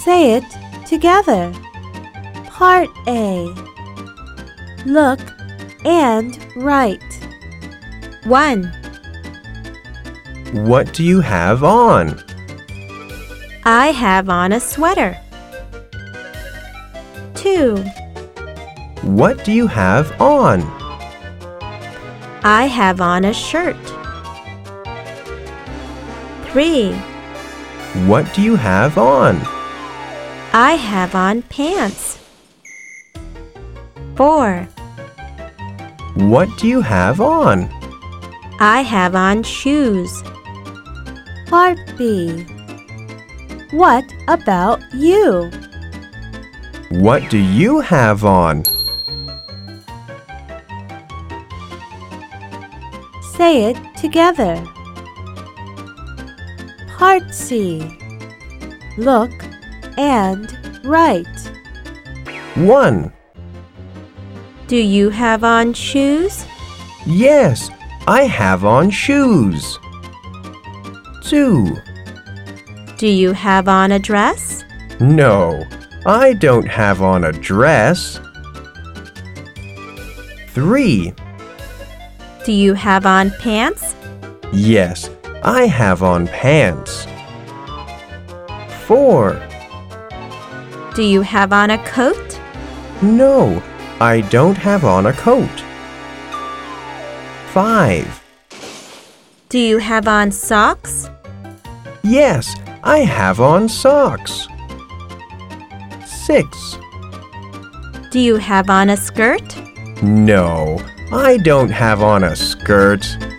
Say it together. Part A. Look and write. 1. What do you have on? I have on a sweater. 2. What do you have on? I have on a shirt. 3. What do you have on? I have on pants. 4. What do you have on? I have on shoes. Part B. What about you? What do you have on? Say it together. Part C. Look and write. 1. Do you have on shoes? Yes, I have on shoes. 2. Do you have on a dress? No, I don't have on a dress. 3. Do you have on pants? Yes, I have on pants. 4. Do you have on a coat? No, I don't have on a coat. 5. Do you have on socks? Yes, I have on socks. 6. Do you have on a skirt? No, I don't have on a skirt.